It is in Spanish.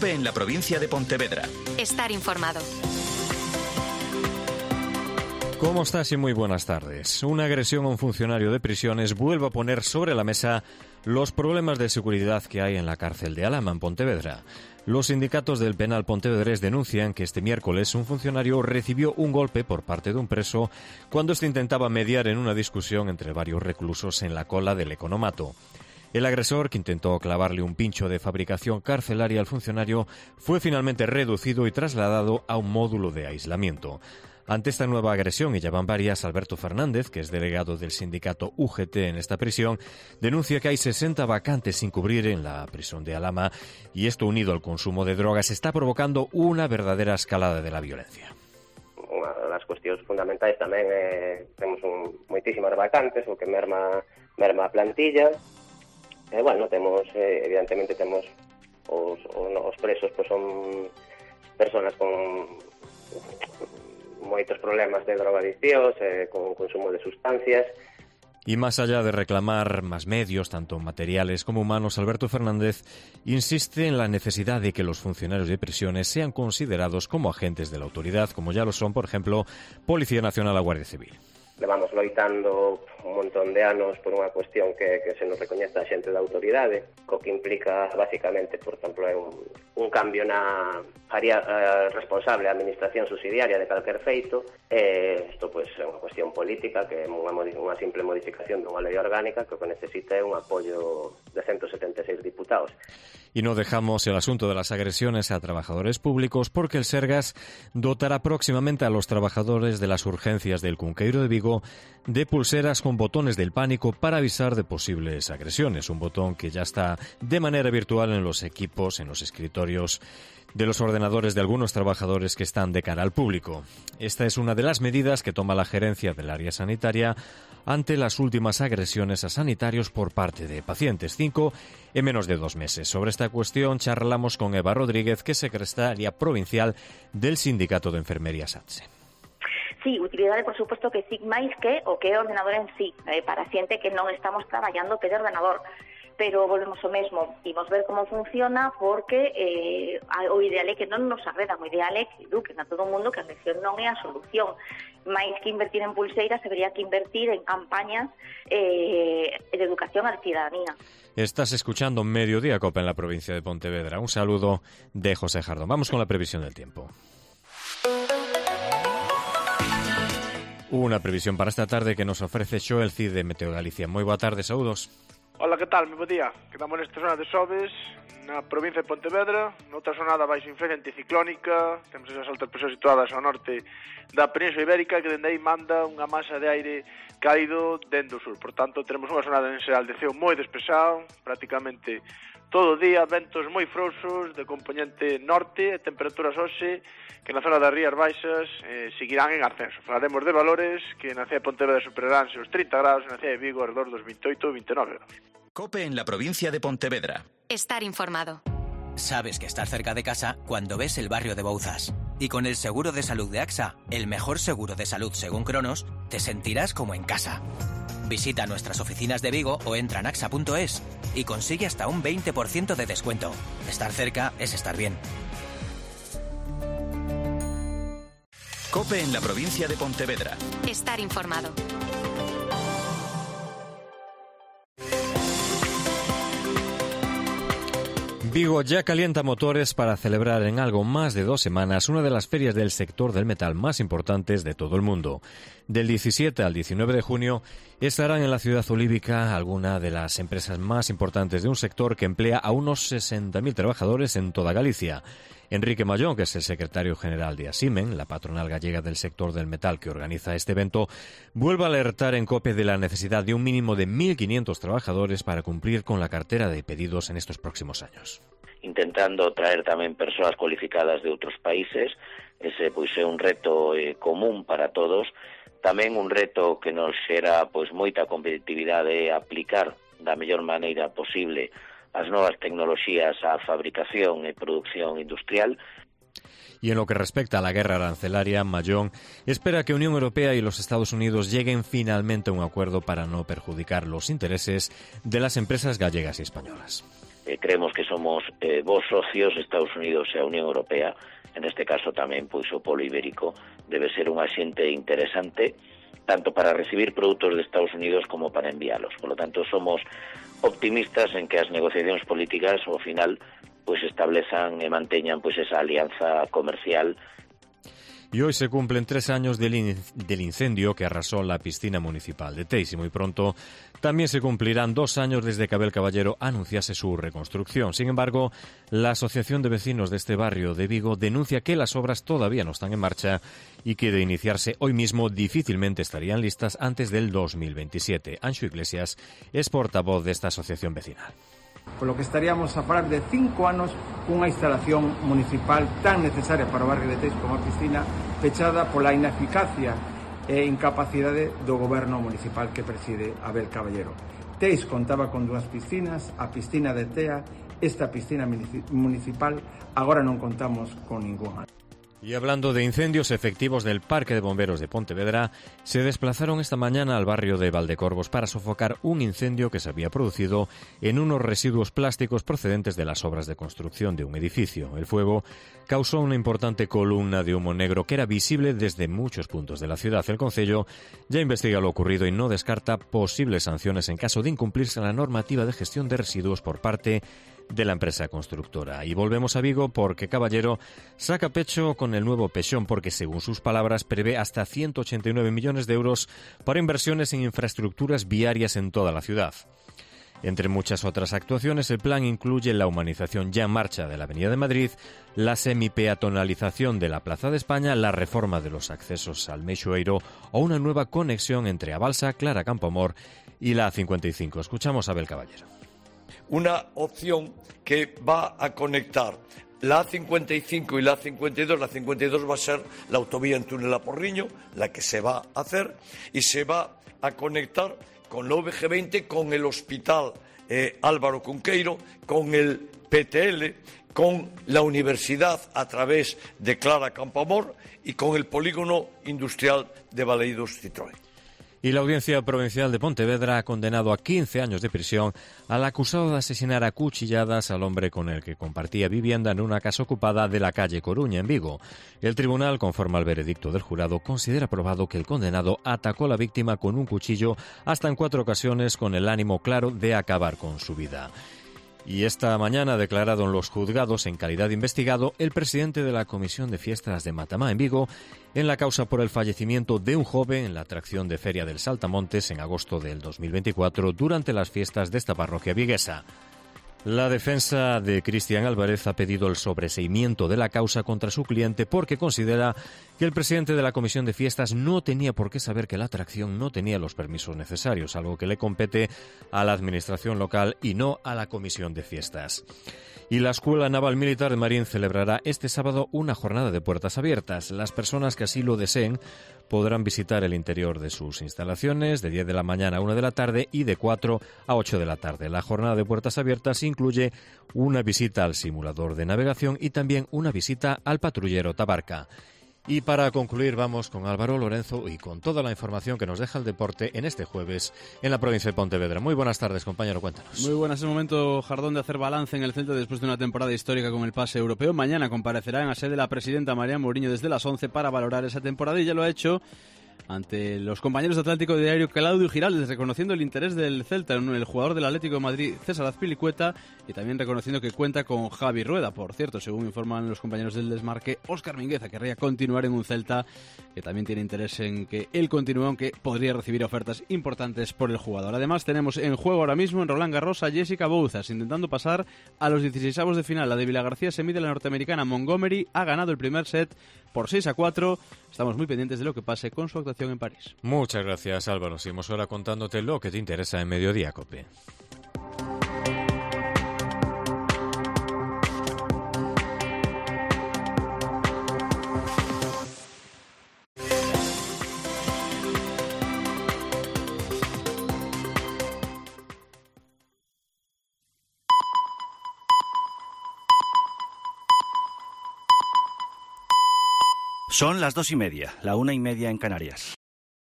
COPE en la provincia de Pontevedra. Estar informado. ¿Cómo estás? Y muy buenas tardes. Una agresión a un funcionario de prisiones vuelve a poner sobre la mesa los problemas de seguridad que hay en la cárcel de Alhama, en Pontevedra. Los sindicatos del penal pontevedrés denuncian que este miércoles un funcionario recibió un golpe por parte de un preso cuando éste intentaba mediar en una discusión entre varios reclusos en la cola del economato. El agresor, que intentó clavarle un pincho de fabricación carcelaria al funcionario, fue finalmente reducido y trasladado a un módulo de aislamiento. Ante esta nueva agresión, y ya van varias, Alberto Fernández, que es delegado del sindicato UGT en esta prisión, denuncia que hay 60 vacantes sin cubrir en la prisión de Alhama, y esto, unido al consumo de drogas, está provocando una verdadera escalada de la violencia. Unha das cuestións fundamentais tamén temos moitísimas vacantes, o que merma a plantilla. Temos, evidentemente, temos os presos, pois son personas con moitos problemas de drogadiccións, con consumo de sustancias. Y más allá de reclamar más medios, tanto materiales como humanos, Alberto Fernández insiste en la necesidad de que los funcionarios de prisiones sean considerados como agentes de la autoridad, como ya lo son, por ejemplo, Policía Nacional o Guardia Civil. Levamos loitando un montón de anos por unha cuestión que se nos recoñece a xente da autoridade, co que implica, basicamente, por exemplo, un cambio na área responsable da administración subsidiaria de calquer feito. Isto, pois, é unha cuestión política, que é unha simple modificación dunha lei orgánica que o que necesita é un apoio de 176 diputados. Y no dejamos el asunto de las agresiones a trabajadores públicos porque el Sergas dotará próximamente a los trabajadores de las urgencias del Cunqueiro de Vigo de pulseras con botones del pánico para avisar de posibles agresiones. Un botón que ya está de manera virtual en los equipos, en los escritorios de los ordenadores de algunos trabajadores que están de cara al público. Esta es una de las medidas que toma la gerencia del área sanitaria ante las últimas agresiones a sanitarios por parte de pacientes, 5 en menos de 2 meses. Sobre esta cuestión charlamos con Eva Rodríguez, que es secretaria provincial del Sindicato de Enfermería SATSE. Sí, utilidade, por suposto, que sí, máis que o que é o ordenador en sí, para xente que non estamos traballando que é ordenador. Pero volvemos ao mesmo, imos ver como funciona, porque o ideal é que non nos agredan, o ideal é que eduquen a todo o mundo que a agresión non é a solución. Mais que invertir en pulseiras, debería que invertir en campañas de educación a la ciudadanía. Estás escuchando Mediodía Cope en la provincia de Pontevedra. Un saludo de José Jardón. Vamos con la previsión del tiempo. Una previsión para esta tarde que nos ofrece Xoel Cid de Meteo Galicia. Moi boa tarde, saúdos. Ola, que tal? Moi bo día. Quedamos nesta zona de Sobes, na provincia de Pontevedra, noutra zonada baixo influencia anticiclónica. Temos esas altas presións situadas ao norte da Península Ibérica, que dende aí manda unha masa de aire cálido dende o sur. Por tanto, tenemos unha zonada en xeral de ceo moi despexado, prácticamente todo o día, ventos moi frouxos de componente norte, e temperaturas hoxe que na zona das Rías Baixas seguirán en ascenso. Falaremos de valores que na cidade de Pontevedra superarán os 30 graus, e na cidade de Vigo alrededor dos 28 ou 29 graus. COPE en la provincia de Pontevedra. Estar informado. Sabes que estás cerca de casa cuando ves el barrio de Bouzas. Y con el seguro de salud de AXA, el mejor seguro de salud según Cronos, te sentirás como en casa. Visita nuestras oficinas de Vigo o entra en axa.es y consigue hasta un 20% de descuento. Estar cerca es estar bien. COPE en la provincia de Pontevedra. Estar informado. Vigo ya calienta motores para celebrar en algo más de 2 semanas una de las ferias del sector del metal más importantes de todo el mundo. Del 17 al 19 de junio estarán en la ciudad olívica algunas de las empresas más importantes de un sector que emplea a unos 60.000 trabajadores en toda Galicia. Enrique Mayón, que es el secretario general de Asimen, la patronal gallega del sector del metal que organiza este evento, vuelve a alertar en COPE de la necesidad de un mínimo de 1.500 trabajadores para cumplir con la cartera de pedidos en estos próximos años. Intentando traer tamén persoas cualificadas de outros países, ese pois é un reto común para todos, tamén un reto que nos xera pois moita competitividade aplicar da mellor maneira posible as novas tecnoloxías á fabricación e produción industrial. Y en lo que respecta a la guerra arancelaria, Mayón espera que Unión Europea y los Estados Unidos lleguen finalmente a un acuerdo para no perjudicar los intereses de las empresas gallegas y españolas. creemos que somos vos socios, Estados Unidos e a Unión Europea, en este caso tamén pois o polo ibérico debe ser un axente interesante tanto para recibir produtos de Estados Unidos como para enviálos. Por lo tanto, somos optimistas en que as negociacións políticas ao final pois establezan e manteñan pois esa alianza comercial. Y hoy se cumplen 3 años del incendio que arrasó la piscina municipal de Teis y muy pronto también se cumplirán 2 años desde que Abel Caballero anunciase su reconstrucción. Sin embargo, la Asociación de Vecinos de este barrio de Vigo denuncia que las obras todavía no están en marcha y que de iniciarse hoy mismo difícilmente estarían listas antes del 2027. Anxo Iglesias es portavoz de esta asociación vecinal. Por lo que estaríamos a falar de 5 anos cunha instalación municipal tan necesaria para o barrio de Teis como a piscina pechada pola ineficacia e incapacidade do goberno municipal que preside Abel Caballero. Teis contaba con 2 piscinas, a piscina de Tea, esta piscina municipal, agora non contamos con ninguna. Y hablando de incendios, efectivos del Parque de Bomberos de Pontevedra se desplazaron esta mañana al barrio de Valdecorvos para sofocar un incendio que se había producido en unos residuos plásticos procedentes de las obras de construcción de un edificio. El fuego causó una importante columna de humo negro que era visible desde muchos puntos de la ciudad. El concello ya investiga lo ocurrido y no descarta posibles sanciones en caso de incumplirse la normativa de gestión de residuos por parte de la empresa constructora. Y volvemos a Vigo porque Caballero saca pecho con el nuevo Pexón porque, según sus palabras, prevé hasta 189 millones de euros para inversiones en infraestructuras viarias en toda la ciudad. Entre muchas otras actuaciones, el plan incluye la humanización ya en marcha de la Avenida de Madrid, la semipeatonalización de la Plaza de España, la reforma de los accesos al Meixoeiro o una nueva conexión entre a Balsa, Clara Campoamor y la A55. Escuchamos a Abel Caballero. Una opción que va a conectar la A55 y la A52. La A52 va a ser la autovía en túnel a Porriño, la que se va a hacer, y se va a conectar con la VG20, con el Hospital Álvaro Cunqueiro, con el PTL, con la universidad a través de Clara Campoamor y con el polígono industrial de Baleidos Citroën. Y la Audiencia Provincial de Pontevedra ha condenado a 15 años de prisión al acusado de asesinar a cuchilladas al hombre con el que compartía vivienda en una casa ocupada de la calle Coruña, en Vigo. El tribunal, conforme al veredicto del jurado, considera probado que el condenado atacó a la víctima con un cuchillo hasta en 4 ocasiones con el ánimo claro de acabar con su vida. Y esta mañana ha declarado en los juzgados en calidad de investigado el presidente de la Comisión de Fiestas de Matamá en Vigo en la causa por el fallecimiento de un joven en la atracción de Feria del Saltamontes en agosto del 2024 durante las fiestas de esta parroquia viguesa. La defensa de Cristian Álvarez ha pedido el sobreseimiento de la causa contra su cliente porque considera que el presidente de la Comisión de Fiestas no tenía por qué saber que la atracción no tenía los permisos necesarios, algo que le compete a la administración local y no a la Comisión de Fiestas. Y la Escuela Naval Militar de Marín celebrará este sábado una jornada de puertas abiertas. Las personas que así lo deseen podrán visitar el interior de sus instalaciones de 10 de la mañana a 1 de la tarde y de 4 a 8 de la tarde. La jornada de puertas abiertas incluye una visita al simulador de navegación y también una visita al patrullero Tabarca. Y para concluir vamos con Álvaro Lorenzo y con toda la información que nos deja el deporte en este jueves en la provincia de Pontevedra. Muy buenas tardes, compañero, cuéntanos. Muy buenas, es el momento, Jardón, de hacer balance en el Celta después de una temporada histórica con el pase europeo. Mañana comparecerá en la sede la presidenta María Mourinho desde las 11 para valorar esa temporada y ya lo ha hecho ante los compañeros de Atlántico Diario Claudio Giraldes, reconociendo el interés del Celta en el jugador del Atlético de Madrid, César Azpilicueta, y también reconociendo que cuenta con Javi Rueda. Por cierto, según informan los compañeros del Desmarque, Óscar Mingueza querría continuar en un Celta que también tiene interés en que él continúe, aunque podría recibir ofertas importantes por el jugador. Además, tenemos en juego ahora mismo en Roland Garros a Jessica Bouzas, intentando pasar a los 16avos de final. La de Vila García se mide a la norteamericana Montgomery, ha ganado el primer set por 6-4. Estamos muy pendientes de lo que pase con su actuación en París. Muchas gracias, Álvaro. Seguimos ahora contándote lo que te interesa en Mediodía Cope. Son las 2:30, la 1:30 en Canarias.